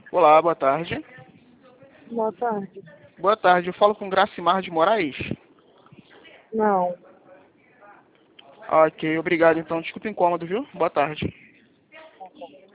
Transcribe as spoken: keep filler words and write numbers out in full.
Olá, boa tarde. Boa tarde. Boa tarde, eu falo com Gracimar de Moraes. Não. Ok, obrigado então. Desculpa o incômodo, viu? Boa tarde. Ok.